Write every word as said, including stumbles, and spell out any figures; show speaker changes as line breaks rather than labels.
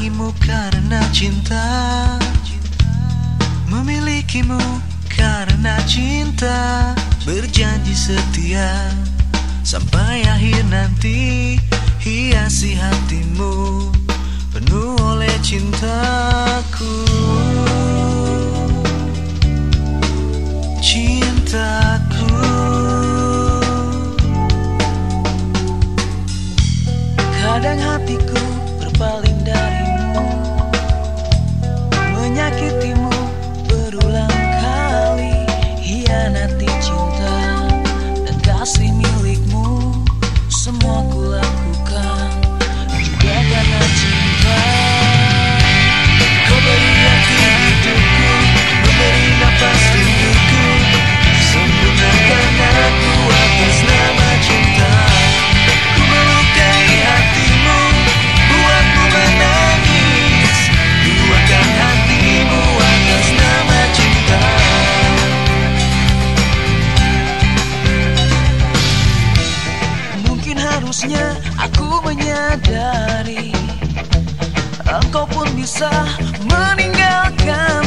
menyayangimu karena cinta, memilikimu karena cinta, berjanji setia sampai akhir nanti, hiasi hatimu penuh oleh cintaku. Cintaku, kadang hatiku berpaling darimu, menyakitimu berulang kali, hianati cinta dan kasih milikmu, semua ku lakukan juga karena cinta. Kau beri arti hidupku, memberi nafas rinduku, sempurnakan aku atas nama cinta. Ku melukai hatimu, buatmu menangis, luahkan hatimu atas nama cinta. Mungkin harusnya aku menyadari, engkau pun bisa meninggalkan